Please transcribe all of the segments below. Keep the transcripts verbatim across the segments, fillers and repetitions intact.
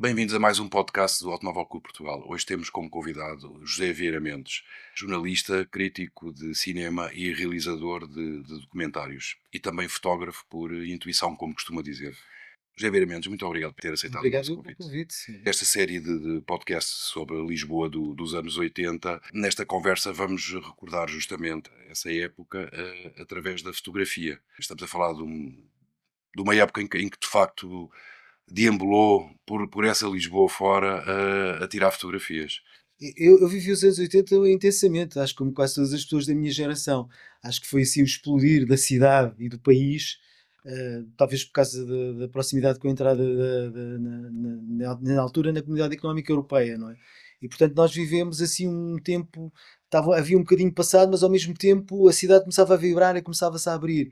Bem-vindos a mais um podcast do Automóvel Clube Portugal. Hoje temos como convidado José Vieira Mendes, jornalista, crítico de cinema e realizador de, de documentários. E também fotógrafo por intuição, como costuma dizer. José Vieira Mendes, muito obrigado por ter aceitado o nosso Obrigado pelo convite. convite. Sim. Esta série de, de podcasts sobre Lisboa do- dos anos oitenta, nesta conversa vamos recordar justamente essa época eh, através da fotografia. Estamos a falar de, um- de uma época em que, em que, de facto, deambulou por, por essa Lisboa fora a, a tirar fotografias. Eu, eu vivi os anos oitenta intensamente, acho que como quase todas as pessoas da minha geração. Acho que foi assim o explodir da cidade e do país, eh, talvez por causa da, da proximidade com a entrada da- da- na, na- na- na altura na Comunidade Económica Europeia, não é? E portanto nós vivemos assim um tempo, estava, havia um bocadinho passado, mas ao mesmo tempo a cidade começava a vibrar e começava-se a abrir.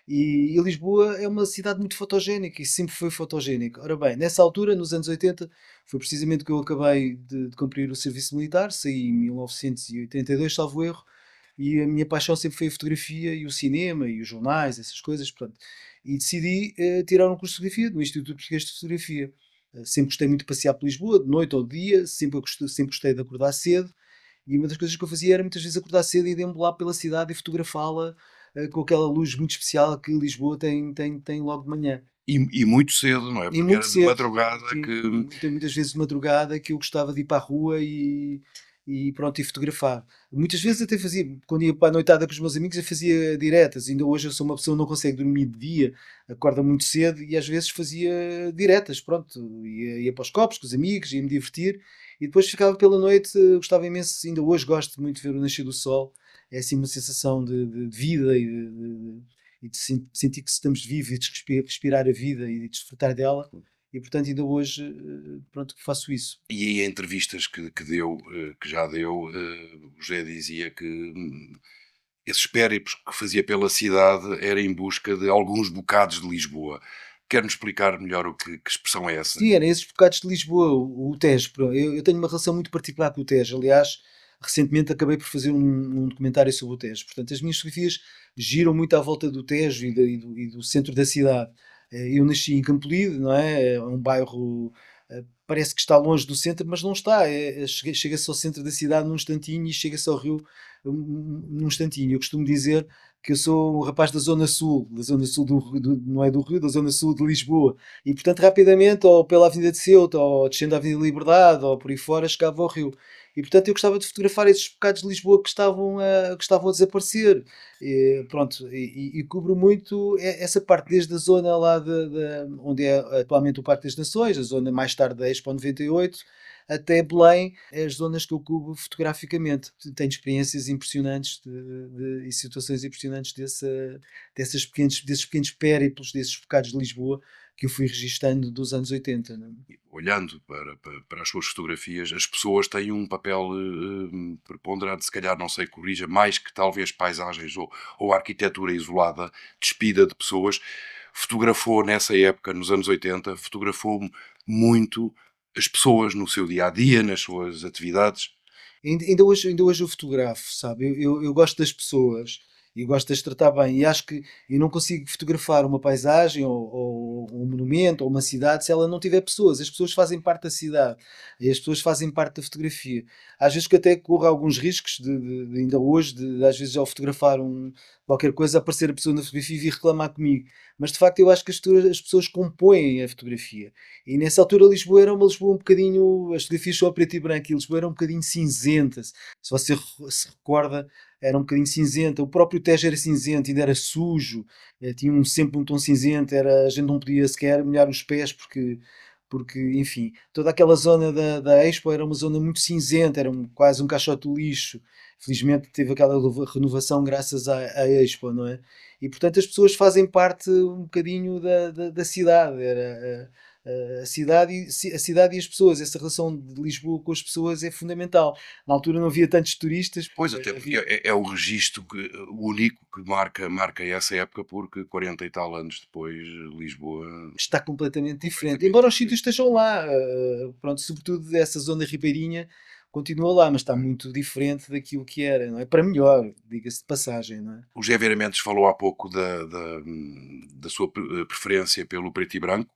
E, e Lisboa é uma cidade muito fotogénica e sempre foi fotogénica. Ora bem, nessa altura, nos anos oitenta, foi precisamente que eu acabei de, de cumprir o serviço militar, saí em mil novecentos e oitenta e dois, salvo erro, e a minha paixão sempre foi a fotografia e o cinema e os jornais, essas coisas, portanto. E decidi eh, tirar um curso de fotografia no Instituto Português de Fotografia. Eh, sempre gostei muito de passear por Lisboa, de noite ou de dia, sempre gostei, sempre gostei de acordar cedo, e uma das coisas que eu fazia era muitas vezes acordar cedo e deambular pela cidade e fotografá-la eh, com aquela luz muito especial que Lisboa tem, tem, tem logo de manhã. E, e muito cedo, não é? E Porque muito era de cedo, madrugada sim, que. muita muitas vezes de madrugada que eu gostava de ir para a rua e e pronto, e fotografar. Muitas vezes até fazia, quando ia para a noitada com os meus amigos, eu fazia diretas. Ainda hoje eu sou uma pessoa que não consegue dormir de dia, acorda muito cedo e às vezes fazia diretas, pronto, ia, ia para os copos com os amigos, ia me divertir e depois ficava pela noite, eh, gostava imenso, ainda hoje gosto muito de ver o nascer do sol. É assim uma sensação de, de- de vida e de, de- e de sen- sentir que estamos vivos e de respi- respirar a vida e de desfrutar dela. E portanto ainda hoje, eh, pronto, que faço isso. E aí, em entrevistas que, que deu, eh, que já deu, eh, o José dizia que hum, esses périplos que fazia pela cidade era em busca de alguns bocados de Lisboa. Quer-nos explicar melhor o que, que expressão é essa? Sim, eram esses bocados de Lisboa, o, o Tejo. Pronto. Eu, eu tenho uma relação muito particular com o Tejo. Aliás, recentemente acabei por fazer um, um documentário sobre o Tejo. Portanto, as minhas fotografias giram muito à volta do Tejo e, da- e do, e do centro da cidade. Eh, Eu nasci em Campolide, não é? É um bairro, eh, parece que está longe do centro, mas não está. É, é- chega- chega-se ao centro da cidade num instantinho e chega-se ao rio um- um- num instantinho. Eu costumo dizer que eu sou um rapaz da Zona Sul, da Zona Sul do, Rio- do- não é do Rio, da Zona Sul de Lisboa. E portanto, rapidamente, ou pela Avenida de Ceuta, ou descendo a Avenida Liberdade, ou por aí fora, chegava ao Rio. E portanto, eu gostava de fotografar esses bocados de Lisboa que estavam a, que estavam a desaparecer. E, pronto, e, e- e cubro muito e- essa parte, desde a zona lá de, de- onde é atualmente o Parque das Nações, a zona mais tarde da Expo noventa e oito, até Belém, é as zonas que eu cubro fotograficamente. Tenho experiências impressionantes de, de- e situações impressionantes dessa, dessas pequenos, desses pequenos périplos, desses bocados de Lisboa que eu fui registando dos anos oitenta. Não é? Olhando para, para, para as suas fotografias, as pessoas têm um papel eh, preponderante, se calhar, não sei, corrija, mais que talvez paisagens ou, ou arquitetura isolada, despida de pessoas. Fotografou nessa época, nos anos oitenta, fotografou muito as pessoas no seu dia a dia, nas suas atividades. Ainda, ainda hoje, ainda hoje eu fotografo, sabe? Eu, eu, eu gosto das pessoas e gosto de as tratar bem. E acho que eu não consigo fotografar uma paisagem ou, ou um monumento ou uma cidade se ela não tiver pessoas. As pessoas fazem parte da cidade e as pessoas fazem parte da fotografia. Às vezes que até corro alguns riscos, de, de- de ainda hoje, de, às vezes ao fotografar um, qualquer coisa, aparecer a pessoa na fotografia e vir reclamar comigo. Mas de facto eu acho que as, fotogra- as pessoas compõem a fotografia. E nessa altura Lisboa era uma Lisboa um bocadinho, as fotografias só a preto e branco, e Lisboa era um bocadinho cinzenta. Se você re- se recorda, era um bocadinho cinzenta. O próprio Tejo era cinzento, ainda era sujo, eh, tinha um, sempre um tom cinzento, era, a gente não podia sequer molhar os pés porque, porque enfim, toda aquela zona da, da Expo era uma zona muito cinzenta, era um- quase um caixote de lixo. Felizmente teve aquela renova- renovação graças à, à Expo, não é? E portanto as pessoas fazem parte um bocadinho da, da, da cidade. Era, eh, eh, a cidade, e, ci- a cidade e as pessoas, essa relação de Lisboa com as pessoas é fundamental. Na altura não havia tantos turistas, Pois, até eh, porque havia, é, é o registro que, o único que marca, marca essa época, porque quarenta e tal anos depois, Lisboa está completamente diferente. completamente Embora os diferente. sítios estejam lá, eh, pronto, sobretudo essa zona ribeirinha continua lá, mas está muito diferente daquilo que era, não é? Para melhor, diga-se de passagem, não é? O José Mendes falou há pouco da, da, da sua pre- preferência pelo preto e branco,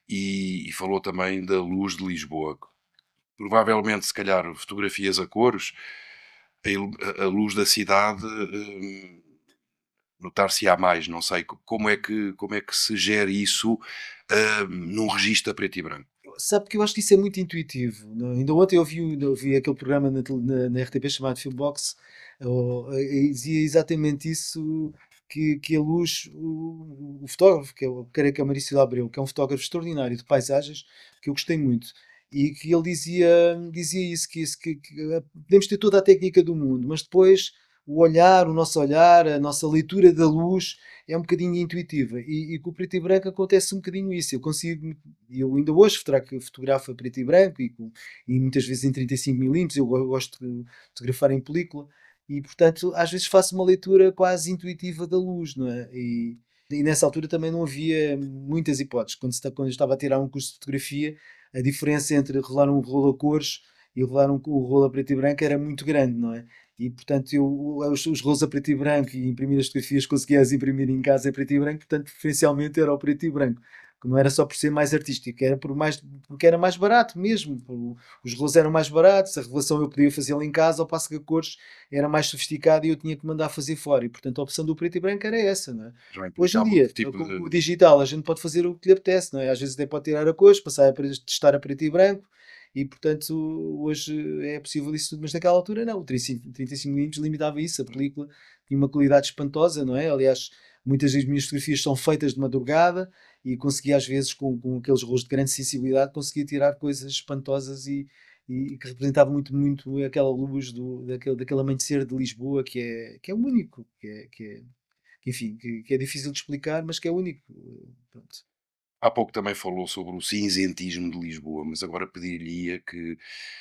e, e falou também da luz de Lisboa. Provavelmente, se calhar, fotografias a cores, a, ilu- a- a luz da cidade, hum, notar-se-á mais, não sei co- como é que, como é que se gera isso, hum, num registro a preto e branco. Sabe que eu acho que isso é muito intuitivo, não é? Ainda ontem eu vi, eu vi aquele programa na, tele- na- na R T P chamado Filmbox, oh, e dizia exatamente isso, que, que a luz, o, o fotógrafo, que é, o- creio que é o Maurício de Abreu, que é um fotógrafo extraordinário de paisagens, que eu gostei muito, e que ele dizia, dizia isso, que, isso que, que, eh, podemos ter toda a técnica do mundo, mas depois o olhar, o nosso olhar, a nossa leitura da luz é um bocadinho intuitiva, e, e com o preto e branco acontece um bocadinho isso, eu consigo e eu ainda hoje fotogra- fotografo a preto e branco e, com- e muitas vezes em trinta e cinco milímetros. Eu go- gosto de fotografar em película e, portanto, às vezes faço uma leitura quase intuitiva da luz, não é? E, e nessa altura também não havia muitas hipóteses. Quando, se está- quando eu estava a tirar um curso de fotografia, a diferença entre rolar um rolo a cores e rolar um, um rolo a preto e branco era muito grande, não é? E portanto, eu, os, os rolos a preto e branco e imprimir as fotografias conseguia as imprimir em casa a preto e branco, portanto, preferencialmente era o preto e branco, que não era só por ser mais artístico, era por mais, porque era mais barato mesmo. O- Os rolos eram mais baratos, a revelação eu podia fazê-la em casa, ao passo que a cores era mais sofisticada e eu tinha que mandar fazer fora. E portanto a opção do preto e branco era essa, não é? Já Hoje em implicava dia, outro tipo com com o de. digital, a gente pode fazer o que lhe apetece, não é? Às vezes até pode tirar a cores, passar a pre- testar a preto e branco, e portanto hoje é possível isso tudo, mas naquela altura não. O trinta e cinco trinta e cinco milímetros limitava isso, a película tinha uma qualidade espantosa, não é? Aliás, muitas das minhas fotografias são feitas de madrugada e conseguia às vezes com, com aqueles rostos de grande sensibilidade, conseguia tirar coisas espantosas e, e que representava muito, muito aquela luz do, daquele, daquele amanhecer de Lisboa que é, que é único, que é, que é, que, enfim, que, que é difícil de explicar, mas que é único. Pronto. Há pouco também falou sobre o cinzentismo de Lisboa, mas agora pediria que,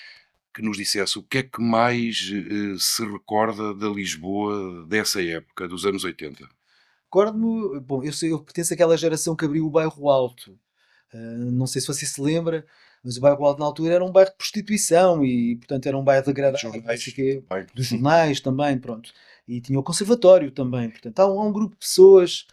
que nos dissesse o que é que mais eh, se recorda da Lisboa dessa época, dos anos oitenta. Recordo-me, bom, eu, sei, eu pertenço àquela geração que abriu o bairro Alto. Uh, não sei se você se lembra, mas o bairro Alto na altura era um bairro de prostituição e, portanto, era um bairro degradado, não sei Jornais quê, também. dos jornais também, pronto. E tinha o conservatório também. Portanto, há um, há um grupo de pessoas,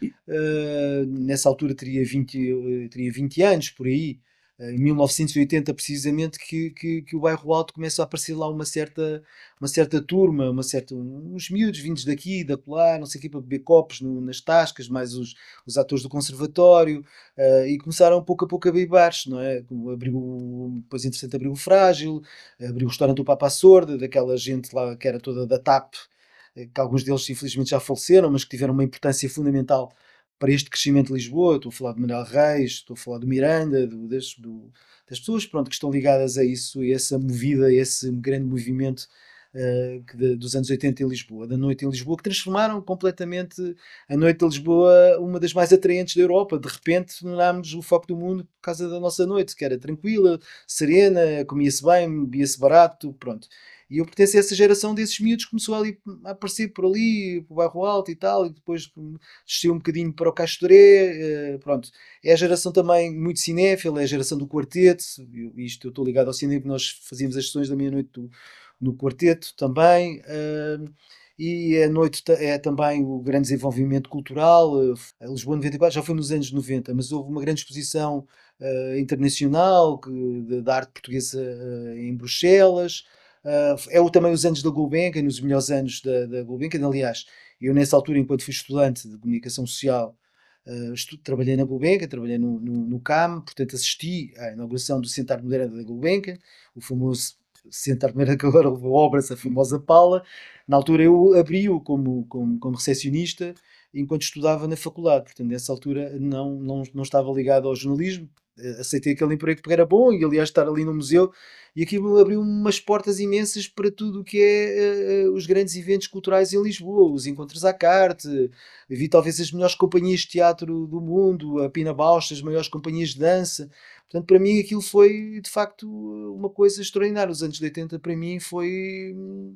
uh, nessa altura teria vinte, uh, teria vinte anos, por aí, uh, em mil novecentos e oitenta precisamente, que, que, que o bairro Alto começou a aparecer lá uma certa, uma certa turma, uma certa, uns miúdos vindos daqui, da colar, não sei o quê, para beber copos no- nas tascas, mais os, os atores do conservatório. Uh, e começaram pouco a pouco a abrigar-se, não é? Como abriu, o- depois, interessante, abriu o Frágil, abriu o restaurante do Papa à Sorda, daquela gente lá que era toda da TAP, eh, que alguns deles infelizmente já faleceram, mas que tiveram uma importância fundamental para este crescimento de Lisboa. Estou a falar de Manuel Reis, estou a falar do Miranda, do, das, do- das pessoas, pronto, que estão ligadas a isso, a essa movida, a esse grande movimento uh, que de- dos anos oitenta em Lisboa, da noite em Lisboa, que transformaram completamente a noite de Lisboa uma das mais atraentes da Europa. De repente tornámos o foco do mundo por causa da nossa noite, que era tranquila, serena, comia-se bem, bebia-se barato, pronto. E eu pertenço a essa geração desses miúdos que começou ali a aparecer por ali, para o bairro Alto e tal, e depois desceu um bocadinho para o Castoré, eh, pronto. É a geração também muito cinéfila, é a geração do quarteto, eu, isto eu estou ligado ao cinema, nós fazíamos as sessões da meia-noite do, no quarteto também. Uh, e a noite é também o grande desenvolvimento cultural. A Lisboa noventa e quatro já foi nos anos noventa, mas houve uma grande exposição uh, internacional que, da arte portuguesa uh, em Bruxelas. Uh, é o, também os anos da Gulbenkian, nos melhores anos da, da Gulbenkian. Aliás, eu nessa altura, enquanto fui estudante de comunicação social, uh, estu, trabalhei na Gulbenkian, trabalhei no, no, no C A M, portanto assisti à inauguração do Centro Moderno da Gulbenkian, o famoso Centro Moderno que agora levou obras, a famosa Pala. Na altura eu abri-o como, como, como recepcionista enquanto estudava na faculdade. Portanto, nessa altura não, não, não estava ligado ao jornalismo. Aceitei aquele emprego porque era bom e, aliás, estar ali no museu. E aquilo abriu umas portas imensas para tudo o que é uh, os grandes eventos culturais em Lisboa, os encontros à carte. Vi talvez as melhores companhias de teatro do mundo, a Pina Bausch, as maiores companhias de dança. Portanto, para mim aquilo foi de facto uma coisa extraordinária. Os anos de oitenta para mim foi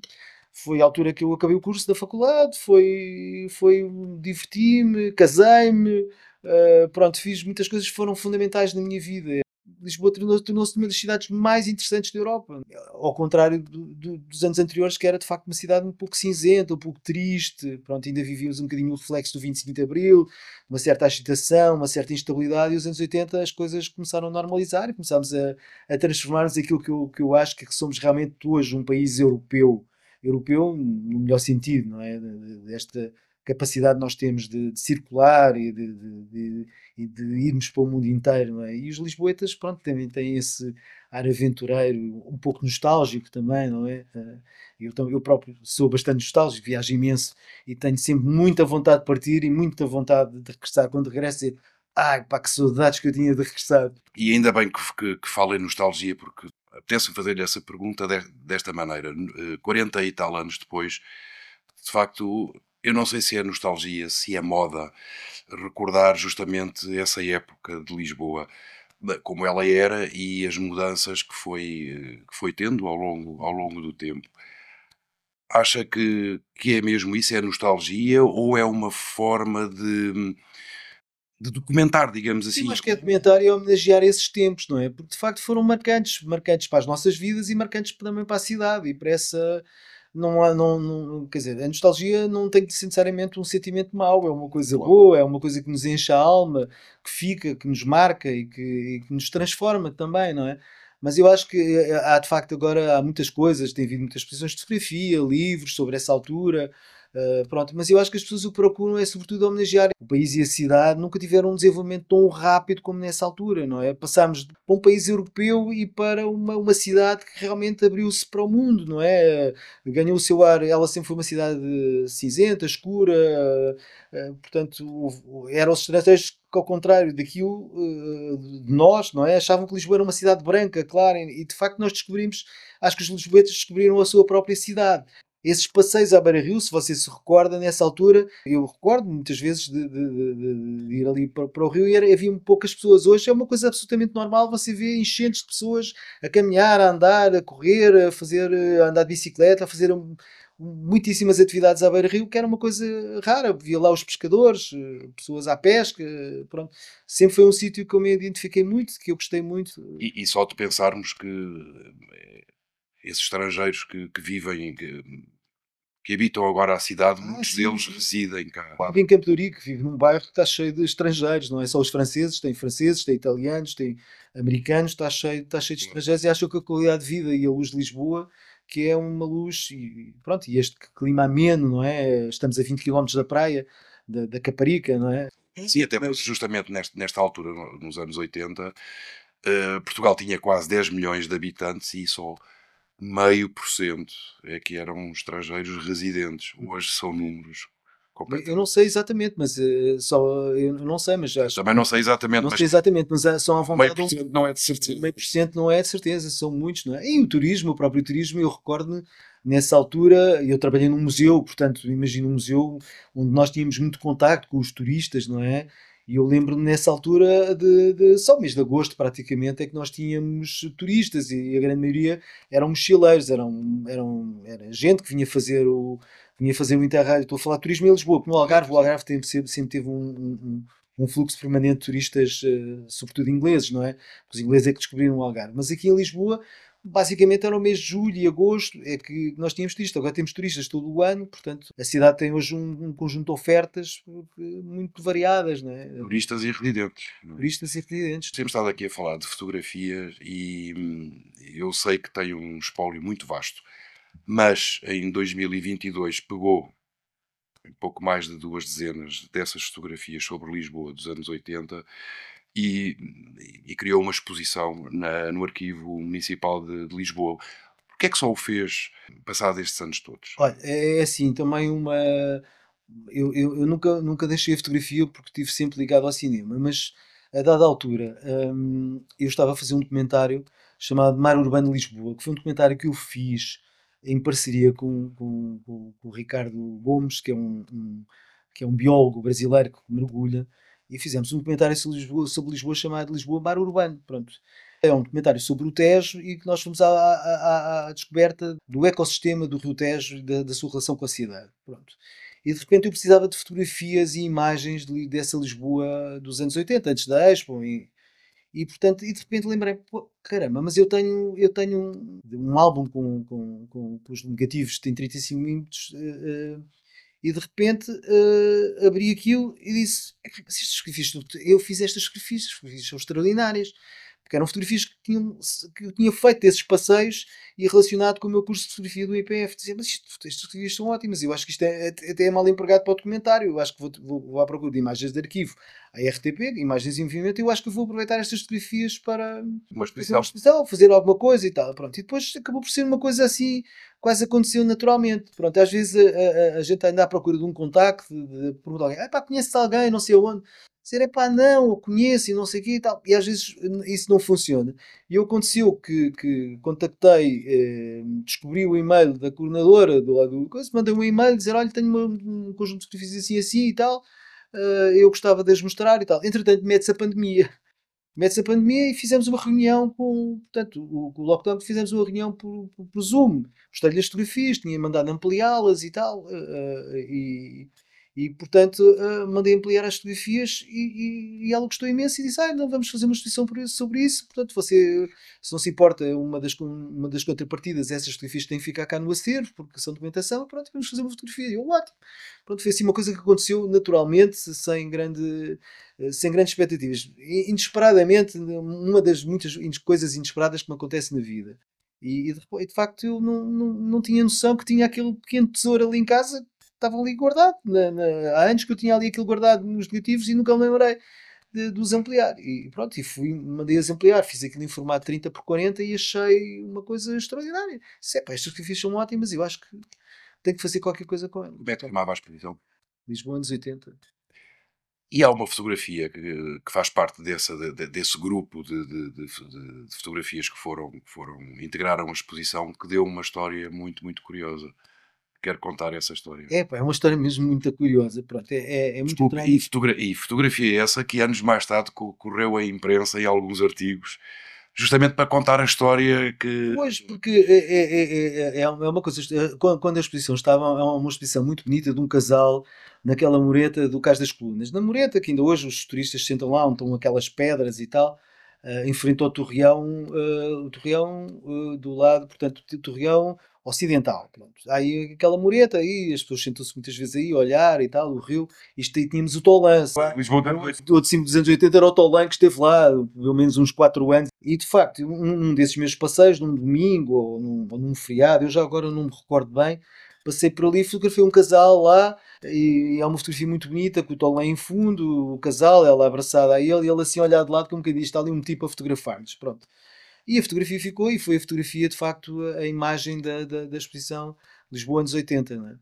foi a altura que eu acabei o curso da faculdade, foi, foi diverti-me, casei-me, uh, pronto, fiz muitas coisas que foram fundamentais na minha vida. Lisboa tornou- tornou-se uma das cidades mais interessantes da Europa. Ao contrário do- do- dos anos anteriores, que era de facto uma cidade um pouco cinzenta, um pouco triste. Pronto, ainda vivíamos um bocadinho o reflexo do vinte e cinco de Abril, uma certa agitação, uma certa instabilidade. E os anos oitenta as coisas começaram a normalizar e começámos a, a transformar-nos naquilo que eu, que eu acho que somos realmente hoje, um país europeu. Europeu no melhor sentido, não é? Desta capacidade que nós temos de, de circular e de, de- de- e de irmos para o mundo inteiro, não é? E os lisboetas, pronto, também têm esse ar aventureiro, um pouco nostálgico também, não é? Eh, Eu, tam- eu próprio sou bastante nostálgico, viajo imenso e tenho sempre muita vontade de partir e muita vontade de regressar. Quando regresso, é, ai pá, que saudades que eu tinha de regressar. E ainda bem que, que, que fala em nostalgia, porque apetece fazer-lhe essa pergunta de- desta maneira. Eh, quarenta e tal anos depois, de facto, eu não sei se é nostalgia, se é moda, recordar justamente essa época de Lisboa, da- como ela era e as mudanças que foi, eh, que foi tendo ao longo, ao longo do tempo. Acha que, que é mesmo isso? É nostalgia ou é uma forma de, de documentar, digamos Eu assim? acho que é documentar e homenagear esses tempos, não é? Porque de facto foram marcantes, marcantes para as nossas vidas e marcantes também para a cidade e para essa. Não há, não, não- quer dizer, a nostalgia não tem que ser necessariamente um sentimento mau, é uma coisa Claro. boa, é uma coisa que nos enche a alma, que fica, que nos marca e que, e que nos transforma também, não é? Mas eu acho que eh, há de facto agora há muitas coisas, tem havido muitas exposições de fotografia, livros sobre essa altura, Uh, pronto, mas eu acho que as pessoas o que procuram é sobretudo homenagear o país e a cidade nunca tiveram um desenvolvimento tão rápido como nessa altura, não é? Passámos de para um país europeu e para uma, uma cidade que realmente abriu-se para o mundo, não é? Ganhou o seu ar, ela sempre foi uma cidade cinzenta, escura, uh, portanto, o- eram os estrangeiros que ao contrário daquilo uh, de nós, não é? Achavam que Lisboa era uma cidade branca, clara, e de facto nós descobrimos, acho que os lisboetas descobriram a sua própria cidade. Esses passeios à beira-rio, se você se recorda, nessa altura, eu recordo muitas vezes de, de- de- de- de ir ali para, para o rio e era- havia poucas pessoas. Hoje é uma coisa absolutamente normal, você vê enchentes de pessoas a caminhar, a andar, a correr, a fazer, a andar de bicicleta, a fazer um- muitíssimas atividades à beira-rio, que era uma coisa rara. Via lá os pescadores, eh, pessoas à pesca, eh, pronto. Sempre foi um sítio que eu me identifiquei muito, que eu gostei muito. E, e só de pensarmos que eh, esses estrangeiros que, que vivem, que, que habitam agora a cidade, Ah, muitos sim, deles sim. residem cá. Vive em Campo de Ourique, vive num bairro que está cheio de estrangeiros, não é só os franceses, tem franceses, tem italianos, tem americanos, está cheio, está cheio de estrangeiros e acham que a qualidade de vida e a luz de Lisboa, que é uma luz, e pronto, e este clima ameno, não é? Estamos a vinte quilómetros da praia, da, da Caparica, não é? Sim, até Mas, justamente nesta, nesta altura, no- nos anos oitenta, eh, Portugal tinha quase dez milhões de habitantes e só meio por cento é que eram estrangeiros residentes. Hoje são números eu não completamente. sei exatamente, mas eh, só, eu não sei, mas Eu acho também não sei exatamente, não mas sei exatamente, mas há- são à meio vontade por um cento não é de certeza. meio por cento não é de certeza, são muitos, não é? E o turismo, o próprio turismo, eu recordo-me nessa altura, eu trabalhei num museu, portanto, imagino um museu onde nós tínhamos muito contacto com os turistas, não é? E eu lembro-me nessa altura de, de só mês de agosto, praticamente, é que nós tínhamos turistas e a grande maioria eram mochileiros, eram, eram, era gente que vinha fazer o, vinha fazer o Interrail. Estou a falar de turismo em Lisboa, porque no Algarve, o Algarve tem- sempre, sempre teve um, um- um um fluxo permanente de turistas, eh, sobretudo ingleses, não é? Os ingleses é que descobriram o Algarve. Mas aqui em Lisboa, basicamente era o mês de julho e agosto, é que nós tínhamos turistas. Agora temos turistas todo o ano, portanto, a cidade tem hoje um, um conjunto de ofertas eh, muito variadas, não é? Turistas e residentes. Não é? Turistas e residentes. Temos estado aqui a falar de fotografias e hum, eu sei que tem um espólio muito vasto, mas em dois mil e vinte e dois pegou em pouco mais de duas dezenas dessas fotografias sobre Lisboa dos anos oitenta e, e criou uma exposição na- no Arquivo Municipal de, de Lisboa. Porquê é que só o fez passado estes anos todos? Olha, é é assim, também uma. Eu, eu, eu nunca, nunca deixei a fotografia porque estive sempre ligado ao cinema, mas a dada altura hum, eu estava a fazer um documentário chamado Mar Urbano de Lisboa, que foi um documentário que eu fiz em parceria com, com, com- com o Ricardo Gomes, que é um, um- que é um biólogo brasileiro que mergulha, e fizemos um documentário sobre Lisboa, sobre Lisboa chamado Lisboa Mar Urbano. Pronto. É um documentário sobre o Tejo e que nós fomos à, à- à- à descoberta do ecossistema do Rio Tejo e da, da sua relação com a cidade. Pronto. E de repente eu precisava de fotografias e imagens de- dessa Lisboa dos anos oitenta, antes da Expo. E, E portanto, e de repente lembrei, pô, caramba, mas eu tenho, eu tenho um, um álbum com, com, com, com os negativos, tem trinta e cinco minutos, eh, eh, e de repente eh, abri aquilo e disse: "É que estes sacrifícios, eu fiz estas sacrifícios, os sacrifícios são extraordinários, porque eram fotografias que, tinham, que eu tinha feito desses passeios e relacionado com o meu curso de fotografia do I P F. Dizia, mas isto, estas fotografias são ótimas, eu acho que isto é, é- até é mal empregado para o documentário, eu acho que vou, vou, vou à procura de imagens de arquivo, a R T P, imagens em movimento, eu acho que vou aproveitar estas fotografias para Uma fazer uma exposição. exposição, fazer alguma coisa e tal. Pronto. E depois acabou por ser uma coisa assim, quase aconteceu naturalmente. Pronto, às vezes a, a- a gente anda à procura de um contacto, de, de perguntar a alguém, ah, pá, conheces alguém, não sei aonde. Dizer, é pá, não, eu conheço e não sei o quê e tal. E às vezes isso não funciona. E aconteceu que, que contactei, eh, descobri o e-mail da coordenadora do lado do coisa, mandei um e-mail dizer, olha, tenho uma- um conjunto de fotografias assim assim e tal, eh, eu gostava de as mostrar e tal. Entretanto, mete-se a pandemia. Mete-se a pandemia e fizemos uma reunião com, portanto, o, o lockdown, fizemos uma reunião por, por, por Zoom. Mostrei-lhe as fotografias, tinha mandado ampliá-las e tal, eh, eh, e, e portanto eh, mandei ampliar as fotografias e, e, e ela gostou imenso e disse, ah, não vamos fazer uma exposição por isso- sobre isso, portanto você, se não se importa, uma das, con- uma das contrapartidas, essas fotografias têm que ficar cá no acervo, porque são documentação, pronto, vamos fazer uma fotografia. E eu, ótimo. Pronto, foi assim uma coisa que aconteceu naturalmente, sem grande eh, sem grandes expectativas. I- Inesperadamente, uma das muitas ines- coisas inesperadas que me acontece na vida. E, e de, e de facto eu não, não, não tinha noção que tinha aquele pequeno tesouro ali em casa, que estava ali guardado. Na- na- há anos que eu tinha ali aquilo guardado nos negativos e nunca me lembrei de, de os ampliar. E pronto, e fui, mandei-as ampliar, fiz aquilo em formato trinta por quarenta e achei uma coisa extraordinária. Se é, pá, estas fotografias são ótimas, eu acho que tenho que fazer qualquer coisa com elas. Como é que Pronto, chamava a exposição? Lisboa anos oitenta. E há uma fotografia que, que faz parte dessa, de- de- desse grupo de, de- de fo- de- de fotografias que foram, que foram, integraram a exposição, que deu uma história muito, muito curiosa. Quero contar essa história. É, pá, é uma história mesmo muito curiosa. Pronto, é, é, é muito Desculpe, e, estranho. fotogra e fotografia essa que anos mais tarde co- correu à imprensa e alguns artigos, justamente para contar a história que. Pois, porque é, é, é, é, é uma coisa. Quando quando a exposição estava, é uma exposição muito bonita de um casal naquela mureta do Cais das Colunas. Na mureta, que ainda hoje os turistas sentam lá, onde estão aquelas pedras e tal, eh, em frente ao Torreão, eh, o Torreão eh, do lado, portanto, o Torreão ocidental. Pronto. Há aí aquela mureta aí, as pessoas sentam-se muitas vezes aí a olhar e tal, o rio. Isto aí tínhamos o Tolan. Lisboa Era tem um- dois. O de cima dos anos oitenta era o Tolan que esteve lá, pelo menos uns quatro anos. E de facto, um, um desses meus passeios, num domingo ou num, ou num feriado, eu já agora não me recordo bem, passei por ali, fotografei um casal lá e, e há uma fotografia muito bonita com o Tolan em fundo, o casal, ela abraçada a ele e ele assim a olhar de lado, como quem diz, está ali um tipo a fotografar-nos. Pronto. E a fotografia ficou, e foi a fotografia, de facto, a, a imagem da, da, da exposição Lisboa anos oitenta, não é?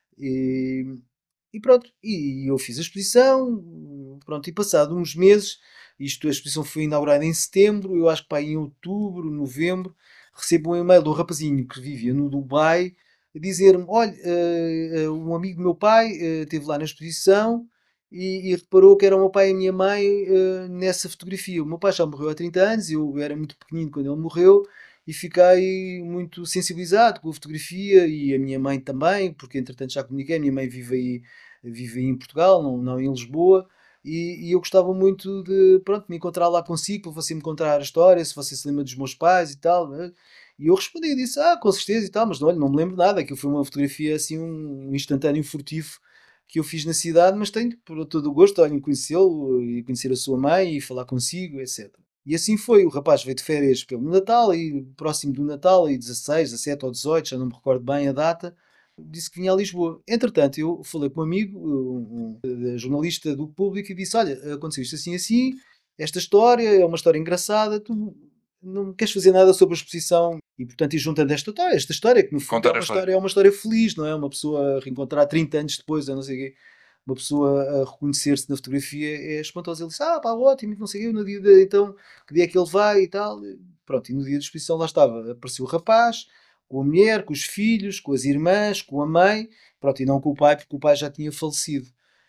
E, e pronto, e eu fiz a exposição, pronto, e passado uns meses, isto, a exposição foi inaugurada em setembro, eu acho que pá, em outubro, novembro, recebo um e-mail de um rapazinho que vivia no Dubai, a dizer-me, olha, eh, eh, um amigo do meu pai eh, esteve lá na exposição e, e reparou que era o meu pai e a minha mãe eh, nessa fotografia. O meu pai já morreu há trinta anos, eu era muito pequenino quando ele morreu, e fiquei muito sensibilizado com a fotografia e a minha mãe também, porque entretanto já comuniquei, a minha mãe vive aí vive em Portugal, não, não em Lisboa, e, e eu gostava muito de, pronto, me encontrar lá consigo, para você me contar a história, se você se lembra dos meus pais e tal, né? E eu respondi e disse, ah, com certeza e tal, mas não, olha, não me lembro nada, aquilo foi uma fotografia assim, um, um instantâneo furtivo que eu fiz na cidade, mas tenho por todo o gosto, olha, em conhecê-lo e conhecer a sua mãe e falar consigo, etcétera. E assim foi, o rapaz veio de férias pelo Natal e próximo do Natal, e dezasseis, dezassete ou dezoito, já não me recordo bem a data, disse que vinha a Lisboa. Entretanto, eu falei com um amigo, um, um, jornalista do Público, e disse: olha, aconteceu isto assim assim, esta história é uma história engraçada, tu não queres fazer nada sobre a exposição. E portanto, e juntando esta história, esta história, que no fundo é Contar a uma história. história, é uma história feliz, não é? Uma pessoa reencontrar trinta anos depois, eu não sei o quê, uma pessoa a reconhecer-se na fotografia é espantoso. Ele disse: ah, pá, ótimo, não sei o quê, no dia de, então, que dia é que ele vai e tal. Pronto, e no dia da exposição lá estava, apareceu o rapaz, com a mulher, com os filhos, com as irmãs, com a mãe, pronto, e não com o pai, porque o pai já tinha falecido.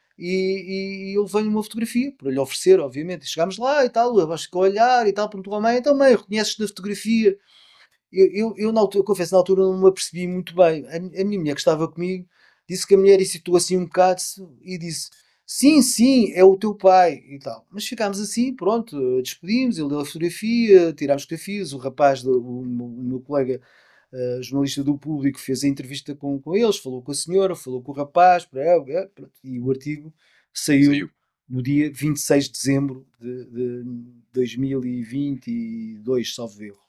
E, e ele veio uma fotografia para lhe oferecer, obviamente. E chegámos lá e tal, eu acho que a olhar e tal, perguntou à mãe: então, mãe, reconheces na fotografia? Eu, eu, eu, na altura, eu confesso, na altura não me apercebi muito bem. A, a minha mulher que estava comigo disse que a mulher hesitou assim um bocado e disse: sim, sim, é o teu pai e tal. Mas ficámos assim, pronto, despedimos, ele deu a fotografia, tirámos fotografias, o rapaz, do, o, o meu colega uh, jornalista do Público fez a entrevista com, com eles, falou com a senhora, falou com o rapaz, é, é, pronto, e o artigo saiu Saiu. no dia vinte e seis de dezembro de, de dois mil e vinte e dois, salvo erro.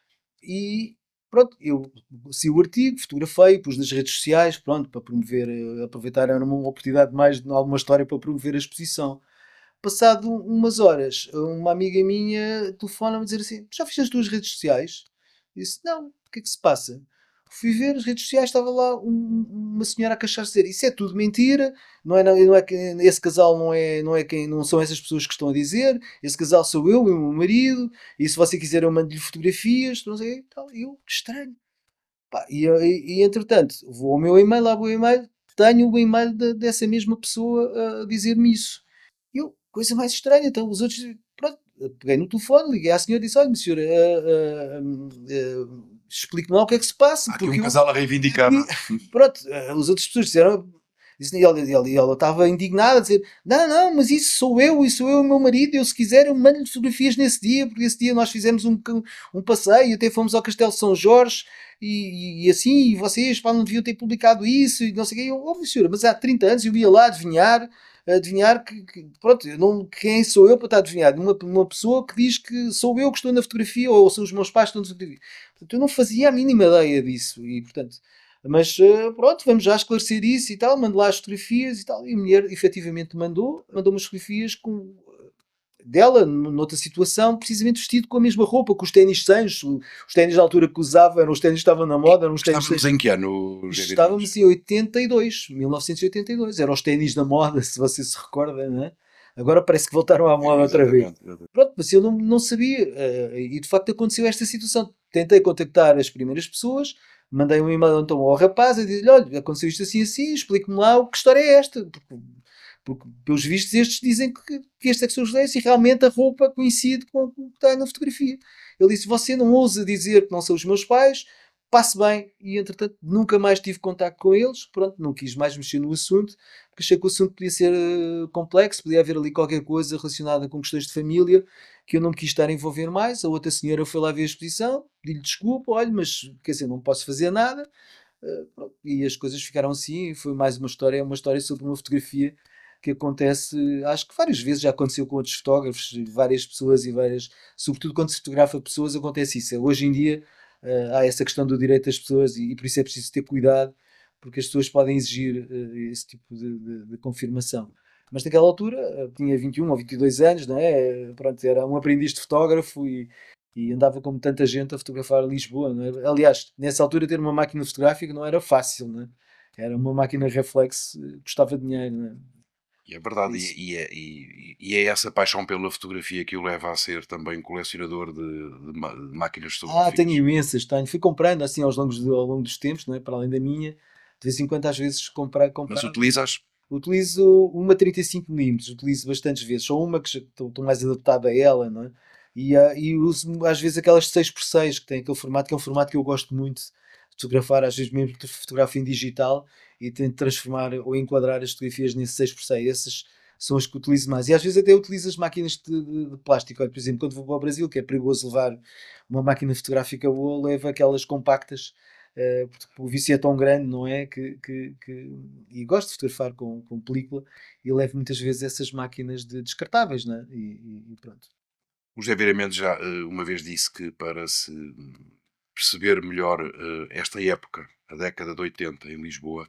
E pronto, eu segui o artigo, fotografei, pus nas redes sociais, pronto, para promover, eh, aproveitar, era uma oportunidade mais de alguma história para promover a exposição. Passado umas horas, uma amiga minha telefona-me a dizer assim: já viste as tuas redes sociais? Disse: não, o que é que se passa? Fui ver as redes sociais, estava lá um- uma senhora a queixar-se, dizer: isso é tudo mentira, não é, não é que esse casal não é, não é quem, não são essas pessoas que estão a dizer, esse casal sou eu e o meu marido, e se você quiser eu mando-lhe fotografias, não sei, e tal. E eu, que estranho. Pá, e, e, e, entretanto, vou ao meu e-mail, abro o e-mail, tenho o e-mail de- dessa mesma pessoa a dizer-me isso. E eu, coisa mais estranha, então os outros, pronto, peguei no telefone, liguei à senhora e disse: olha, senhora, ah, ah, ah, explique-me lá o que é que se passa, Há aqui um porque eu casal a reivindicar. aqui, pronto, ah, as outras pessoas disseram, disse, e ela, e ela, e ela estava indignada a dizer: não, não, mas isso sou eu, isso sou eu e o meu marido, eu se quiser eu mando-lhe fotografias nesse dia, porque esse dia nós fizemos um, um passeio, até fomos ao Castelo de São Jorge, e, e assim, e vocês pá, não deviam ter publicado isso, e não sei o quê. Eu, oh, minha senhora, mas há trinta anos eu ia lá adivinhar, adivinhar que, que pronto, eu não, quem sou eu para estar a adivinhar? Uma, uma pessoa que diz que sou eu que estou na fotografia, ou são os meus pais que estão na fotografia. Portanto, eu não fazia a mínima ideia disso, e portanto, mas eh, pronto, vamos já esclarecer isso e tal, mando lá as fotografias e tal, e a mulher efetivamente mandou, mandou umas fotografias com dela, noutra situação, precisamente vestido com a mesma roupa, com os ténis sans, os ténis da altura que usava, eram os ténis que estavam na moda, eram os ténis Estávamos sans. em que ano, José Estávamos Viramentos? em oitenta e dois, mil novecentos e oitenta e dois, eram os ténis da moda, se você se recorda, não é? Agora parece que voltaram à moda outra vez. Exatamente. exatamente. Pronto, mas eu não, não sabia, uh, e de facto aconteceu esta situação. Tentei contactar as primeiras pessoas, mandei um e-mail então ao rapaz e disse-lhe: olha, aconteceu isto assim assim, explique-me lá o que história é esta, porque, porque pelos vistos estes dizem que, que este é que são os dez e realmente a roupa coincide com o que está na fotografia. Ele disse: você não ousa dizer que não são os meus pais, passe bem, e entretanto nunca mais tive contato com eles, pronto, não quis mais mexer no assunto, porque achei que o assunto podia ser uh, complexo, podia haver ali qualquer coisa relacionada com questões de família, que eu não me quis estar a envolver mais. A outra senhora foi lá ver a exposição, pedi-lhe desculpa, olha, mas quer dizer, não posso fazer nada, uh, pronto, e as coisas ficaram assim, foi mais uma história, é uma história sobre uma fotografia que acontece, acho que várias vezes já aconteceu com outros fotógrafos, várias pessoas e várias, sobretudo quando se fotografa pessoas, acontece isso. Hoje em dia uh, há essa questão do direito das pessoas e, e por isso é preciso ter cuidado, porque as pessoas podem exigir uh, esse tipo de, de, de confirmação. Mas naquela altura uh, tinha vinte e um ou vinte e dois anos, não é? Pronto, era um aprendiz de fotógrafo e, e andava como tanta gente a fotografar Lisboa, não é? Aliás, nessa altura ter uma máquina fotográfica não era fácil, não é? Era uma máquina reflex, uh, custava dinheiro, não é? E é verdade, Isso. e, e é, e- e é essa paixão pela fotografia que o leva a ser também colecionador de, de ma- de máquinas Ah, tenho fotográficas. imensas, tenho. Fui comprando assim aos longos do- ao longo dos tempos, não é? Para além da minha. De vez em quando, às vezes, comprar, Mas comprar. utilizas? Utilizo uma trinta e cinco milímetros, utilizo bastantes vezes. Só uma que já estou estou mais adaptado a ela, não é? E, ah, e uso às vezes aquelas de seis por seis que tem aquele formato, que é um formato que eu gosto muito de fotografar, às vezes mesmo fotografo em digital e tento transformar ou enquadrar as fotografias nesse seis por seis. Essas são as que utilizo mais. E às vezes até utilizo as máquinas de, de- de plástico. Olha, por exemplo, quando vou para o Brasil, que é perigoso levar uma máquina fotográfica boa, levo aquelas compactas, eh, porque o vício é tão grande, não é? Que, que, que- E gosto de fotografar com, com película e levo muitas vezes essas máquinas de descartáveis, não é? E, e- e pronto. O José Viramentos já eh, uma vez disse que para se perceber melhor eh, esta época, a década de oitenta em Lisboa,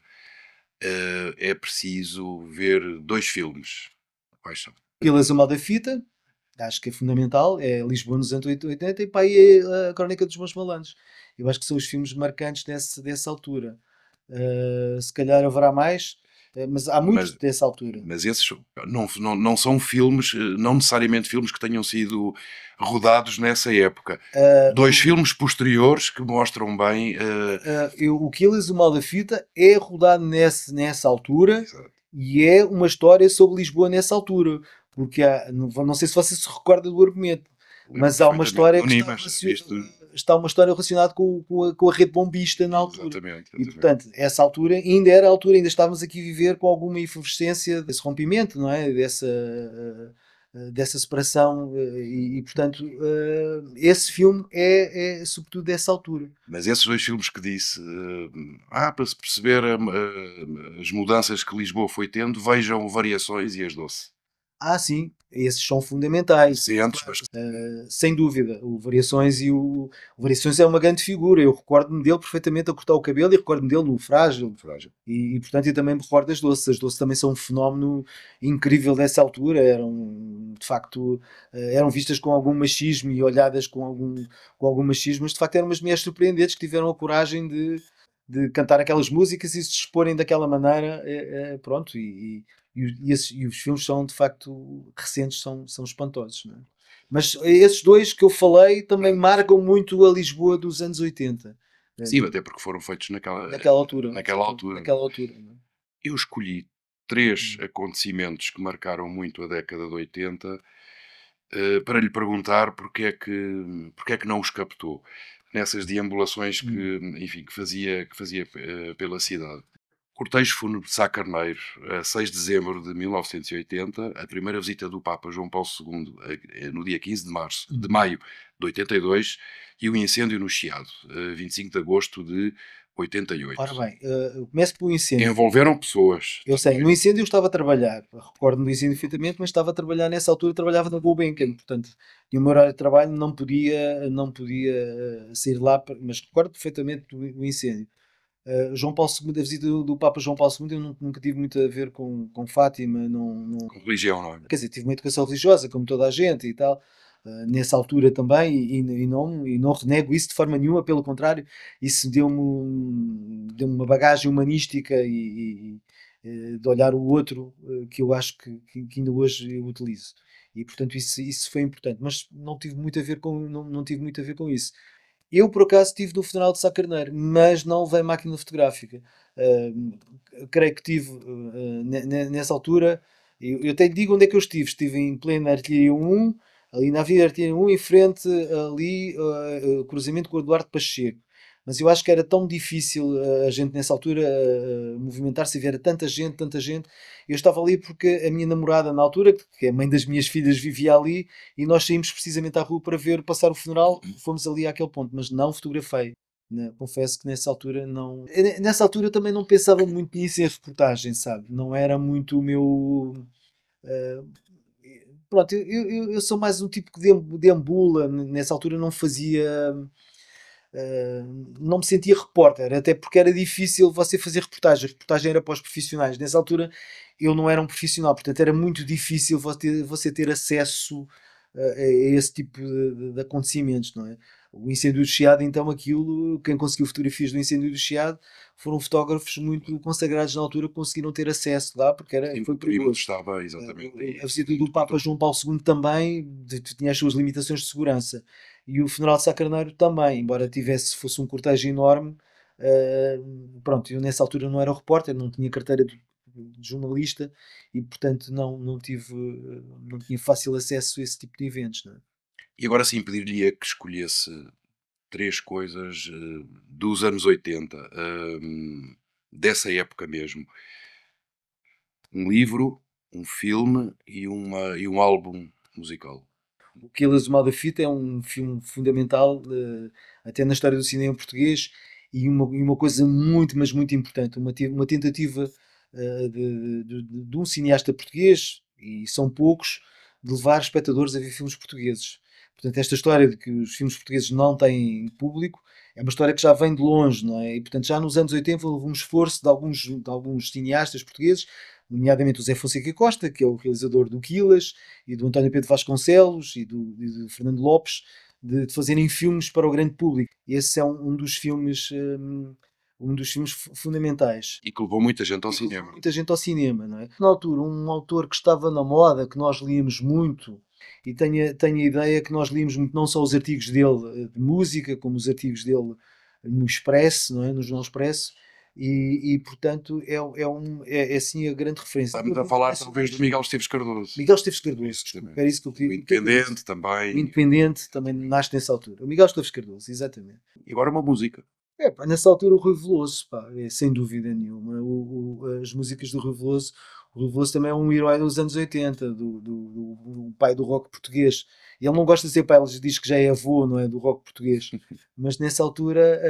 eh, é preciso ver dois filmes. Quais são? Pilas o mal da fita, acho que é fundamental, é Lisboa nos anos oitenta e pá, e é a Crónica dos Bons Malandros. Eu acho que são os filmes marcantes desse, dessa altura. Eh, se calhar haverá mais, eh, mas há muitos Mas dessa altura. Mas esses não, não, não são filmes, eh, não necessariamente filmes que tenham sido rodados nessa época. Eh, Dois o, filmes posteriores que mostram bem. eh, Uh, eu, o Killers, o Mal da Fita, é rodado nesse, nessa altura Exato. e é uma história sobre Lisboa nessa altura. Porque há, não, não sei se você se recorda do argumento, Lembro mas há uma perfeitamente história do que está Nimas, relacionada. visto? está uma história relacionada com, com, a, com a rede bombista na altura. Exatamente, E, exatamente. portanto, essa altura ainda era a altura, ainda estávamos aqui a viver com alguma efervescência desse rompimento, não é? Dessa, uh, uh, dessa separação. Uh, e, e, portanto, uh, esse filme é, é, sobretudo, dessa altura. Mas esses dois filmes que disse, uh, ah, para se perceber uh, uh, as mudanças que Lisboa foi tendo, vejam Variações e As Doce. Ah, sim, esses são fundamentais. Recentes, Claro. mas Uh, sem dúvida, o Variações e o, o Variações é uma grande figura. Eu recordo-me dele perfeitamente a cortar o cabelo e recordo-me dele no Frágil. frágil. E, e, portanto, eu também me recordo das Doces. As Doces também são um fenómeno incrível dessa altura. Eram, de facto, uh, eram vistas com algum machismo e olhadas com algum, com algum machismo, mas de facto eram umas mulheres surpreendentes que tiveram a coragem de, de cantar aquelas músicas e se exporem daquela maneira. É, é, pronto, e, e, e, esses, e os filmes são, de facto, recentes, são, são espantosos, não é? Mas esses dois que eu falei também marcam muito a Lisboa dos anos oitenta. Sim, até porque foram feitos naquela, naquela altura. naquela altura. Naquela altura, não é? Eu escolhi três hum. acontecimentos que marcaram muito a década de oitenta uh, para lhe perguntar porque é, que, porque é que não os captou nessas deambulações que, hum. enfim, que fazia, que fazia uh, pela cidade. Cortejo fúnebre de Sá Carneiro, a seis de dezembro de mil novecentos e oitenta, a primeira visita do Papa João Paulo segundo no dia quinze de, março, de maio de oitenta e dois, e o incêndio no Chiado, vinte e cinco de agosto de oitenta e oito. Ora bem, uh, começo pelo incêndio. Envolveram pessoas. Eu sei, no incêndio eu estava a trabalhar, recordo-me do incêndio perfeitamente, mas estava a trabalhar nessa altura, trabalhava na Gulbenkian, portanto, tinha o meu horário de trabalho, não podia, não podia sair lá, mas recordo perfeitamente do, do incêndio. Uh, João Paulo segundo, a visita do, do Papa João Paulo segundo, eu nunca, nunca tive muito a ver com, com Fátima, não, não... com religião, não é? Quer dizer, tive uma educação religiosa, como toda a gente e tal, uh, nessa altura também, e, e, não, e não renego isso de forma nenhuma, pelo contrário, isso deu-me um, deu uma bagagem humanística e, e, de olhar o outro, uh, que eu acho que, que ainda hoje eu utilizo. E portanto isso, isso foi importante, mas não tive muito a ver com, não, não tive muito a ver com isso. Eu, por acaso, estive no funeral de Sá Carneiro, mas não levei máquina fotográfica. Uh, creio que tive, uh, nessa altura, eu, eu até lhe digo onde é que eu estive. Estive em plena Artilharia um, ali na Avenida Artilharia um, em frente, ali, uh, uh, cruzamento com o Eduardo Pacheco. Mas eu acho que era tão difícil uh, a gente, nessa altura, uh, movimentar-se e ver tanta gente, tanta gente. Eu estava ali porque a minha namorada, na altura, que é a mãe das minhas filhas, vivia ali, e nós saímos precisamente à rua para ver passar o funeral. Fomos ali àquele ponto, mas não fotografei. Né? Confesso que nessa altura não. Nessa altura eu também não pensava muito nisso em reportagem, sabe? Não era muito o meu. Uh, pronto, eu, eu, eu sou mais um tipo que deambula. Nessa altura não fazia. Uh, não me sentia repórter, até porque era difícil você fazer reportagem. A reportagem era para os profissionais. Nessa altura eu não era um profissional, portanto era muito difícil você, você ter acesso uh, a esse tipo de, de, de acontecimentos, não é? O incêndio do Chiado, então, aquilo, quem conseguiu fotografias do incêndio do Chiado foram fotógrafos muito consagrados na altura que conseguiram ter acesso lá, porque era, Sim, foi perigoso. Estava exatamente aí. A visita do Papa João Paulo segundo também tinha as suas limitações de segurança. E o funeral de Sá Carneiro também, embora tivesse, fosse um cortejo enorme, uh, pronto, eu nessa altura não era repórter, não tinha carteira de, de jornalista e portanto não, não tive, não tinha fácil acesso a esse tipo de eventos, não é? E agora sim, pedir-lhe que escolhesse três coisas uh, dos anos oitenta, uh, dessa época mesmo. Um livro, um filme e, uma, e um álbum musical. O Quilas do Mal da Fita é um filme fundamental, uh, até na história do cinema português, e uma, e uma coisa muito, mas muito importante, uma, uma tentativa uh, de, de, de, de um cineasta português, e são poucos, de levar espectadores a ver filmes portugueses. Portanto, esta história de que os filmes portugueses não têm público é uma história que já vem de longe, não é? E, portanto, já nos anos oitenta houve um esforço de alguns, de alguns cineastas portugueses, nomeadamente o Zé Fonseca Costa, que é o realizador do Quilas, e do António Pedro Vasconcelos, e do, e do Fernando Lopes, de, de fazerem filmes para o grande público. Esse é um, um dos filmes... Um, um dos filmes fundamentais. E que levou muita gente ao e cinema. Muita gente ao cinema, não é? Na altura, um autor que estava na moda, que nós líamos muito, e tenho, tenho a ideia que nós líamos muito, não só os artigos dele de música, como os artigos dele no Expresso, não é? No Jornal Expresso, E, e, portanto é, é, um, é, é assim a grande referência. Estamos a falar talvez do Miguel Esteves Cardoso. Miguel Esteves Cardoso, Exatamente. era isso que eu O queria. Independente O também. Independente também nasce nessa altura. O Miguel Esteves Cardoso, exatamente. E agora uma música. É, pá, nessa altura o Rui Veloso, pá, é, sem dúvida nenhuma. O, o- as músicas do Rui Veloso. O Rui Veloso também é um herói dos anos oitenta, do, do, do- do pai do rock português. E ele não gosta de ser pai, ele diz que já é avô, não é? Do rock português. Mas nessa altura,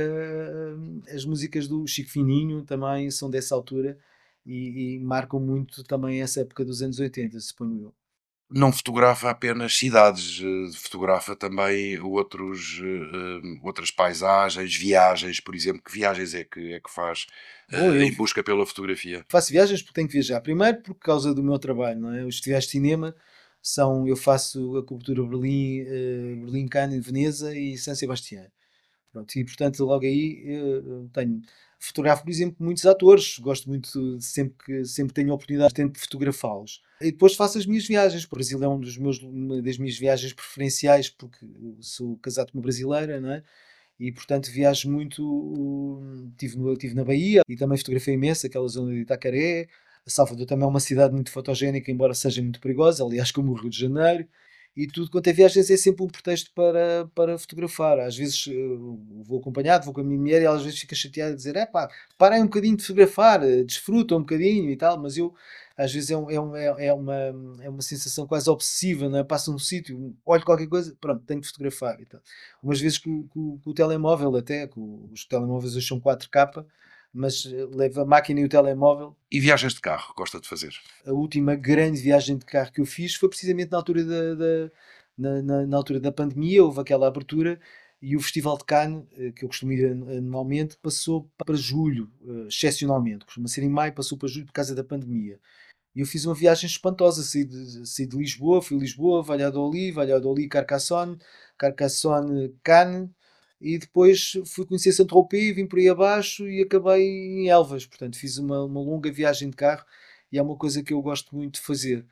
ah, as músicas do Chico Fininho também são dessa altura e, e marcam muito também essa época dos anos oitenta, suponho eu. Não fotografa apenas cidades, eh, fotografa também outros, eh, eh, outras paisagens, viagens, por exemplo. Que viagens é que, é que faz Bom, eh, eu em busca pela fotografia? faço viagens porque tenho que viajar. Primeiro por causa do meu trabalho, não é? Os festivais de cinema são, eu faço a cobertura Berlim, eh, Berlim, Cannes, Veneza e San Sebastián. Pronto, e portanto logo aí eh, tenho, fotografo, por exemplo, muitos atores, gosto muito, de- sempre que sempre tenho a oportunidade, tento fotografá-los. E depois faço as minhas viagens. O Brasil é um dos meus, uma das minhas viagens preferenciais, porque eu sou casado com uma brasileira, não é? E portanto viajo muito. Hum, Estive no, tive na Bahia e também fotografei imenso aquela zona de Itacaré. Salvador também é uma cidade muito fotogénica, embora seja muito perigosa, aliás, como o Rio de Janeiro. E tudo quanto é viagens é sempre um pretexto para, para fotografar. Às vezes eh, vou acompanhado, vou com a minha mulher e ela às vezes fica chateada a dizer: é pá, parem um bocadinho de fotografar, eh, desfruta um bocadinho e tal. Mas eu, às vezes, é, um- é, um- é, é uma, é uma sensação quase obsessiva, não é? Passo um sítio, olho qualquer coisa, pronto, tenho de fotografar e tal. Umas vezes com, com- com o telemóvel, até, com os telemóveis hoje são quatro K, mas eh, levo a máquina e o telemóvel. E viagens de carro, gosta de fazer? A última grande viagem de carro que eu fiz foi precisamente na altura da, da- na, na- na altura da pandemia, houve aquela abertura e o Festival de Cannes, eh, que eu costumo ir an- anualmente, passou para julho, eh, excepcionalmente. Costuma ser em maio, passou para julho por causa da pandemia. E eu fiz uma viagem espantosa, saí de, saí de Lisboa, fui a Lisboa, Valladolid, Valladolid, Carcassonne, Carcassonne, Cannes, e depois fui conhecer Saint-Tropez, vim por aí abaixo e acabei em Elvas. Portanto, fiz uma, uma longa viagem de carro e é uma coisa que eu gosto muito de fazer.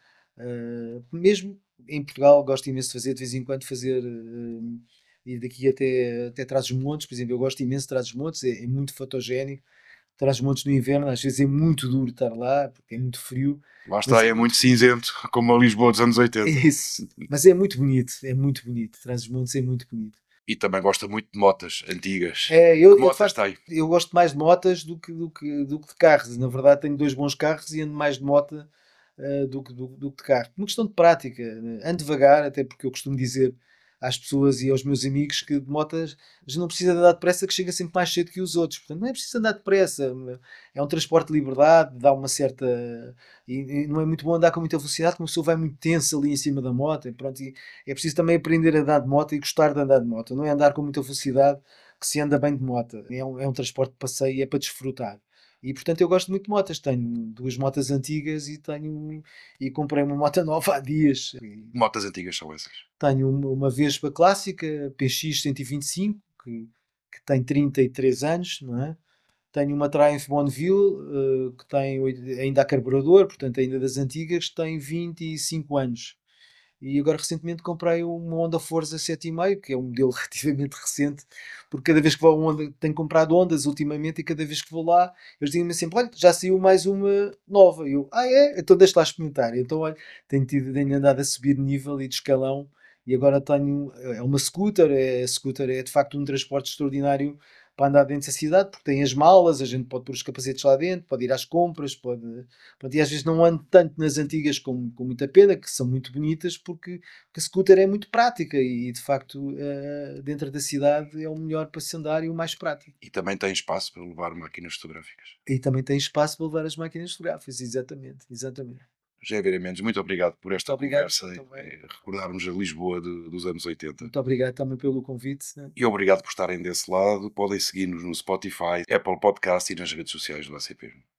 Uh, mesmo em Portugal, gosto imenso de fazer, de vez em quando, fazer. Uh, ir daqui até, até Trás-os-Montes, por exemplo, eu gosto imenso de Trás-os-Montes, é, é muito fotogénico. Trás-os-Montes no inverno, às vezes é muito duro estar lá, porque é muito frio, Lá mas está, é é muito muito. cinzento, como a Lisboa dos anos É oitenta. isso. Mas é muito bonito, é muito bonito. Trás-os-Montes é muito bonito. E também gosta muito de motas antigas. É, Que eu, eu de motas facto, tem? eu gosto mais de motas do que, do que, do que de carros. Na verdade, tenho dois bons carros e ando mais de moto eh, do que, do, do que de carro. Uma questão de prática. Né? Ando devagar, até porque eu costumo dizer às pessoas e aos meus amigos que de motas a gente não precisa de andar depressa, que chega sempre mais cedo que os outros. Portanto, não é preciso andar depressa. É um transporte de liberdade, dá uma certa. E, e não é muito bom andar com muita velocidade, como a pessoa vai muito tensa ali em cima da moto. E pronto, e é preciso também aprender a andar de moto e gostar de andar de moto. Não é andar com muita velocidade que se anda bem de moto. É um, é um transporte de passeio e é para desfrutar. E portanto eu gosto muito de motas. Tenho duas motas antigas e tenho e comprei uma moto nova há dias. Que motas antigas são essas? Tenho uma, uma Vespa clássica, P X cento e vinte e cinco, que, que tem trinta e três anos, não é? Tenho uma Triumph Bonneville, eh, que tem oit- ainda a carburador, portanto ainda das antigas, tem vinte e cinco anos. E agora recentemente comprei uma Honda Forza sete vírgula cinco, que é um modelo relativamente recente, porque cada vez que vou a Honda, tenho comprado Hondas ultimamente e cada vez que vou lá, eles dizem-me sempre, olha, já saiu mais uma nova. E eu, ah é? Então deixa lá experimentar. Então, olha, tenho, tido, tenho andado a subir de nível e de escalão e agora tenho, é uma scooter, é, a scooter é de facto um transporte extraordinário para andar dentro da cidade, porque tem as malas, a gente pode pôr os capacetes lá dentro, pode ir às compras, pode. Pronto, e às vezes não ando tanto nas antigas com, com muita pena, que são muito bonitas, porque, porque a scooter é muito prática e de facto eh, dentro da cidade é o melhor para se andar e o mais prático. E também tem espaço para levar máquinas fotográficas. E também tem espaço para levar as máquinas fotográficas, exatamente, exatamente. José Vieira Mendes, muito obrigado por Muito esta obrigado conversa, também. eh, recordarmos a Lisboa de- dos anos oitenta. Muito obrigado também pelo convite. Né? E obrigado por estarem desse lado. Podem seguir-nos no Spotify, Apple Podcast e nas redes sociais do A C P.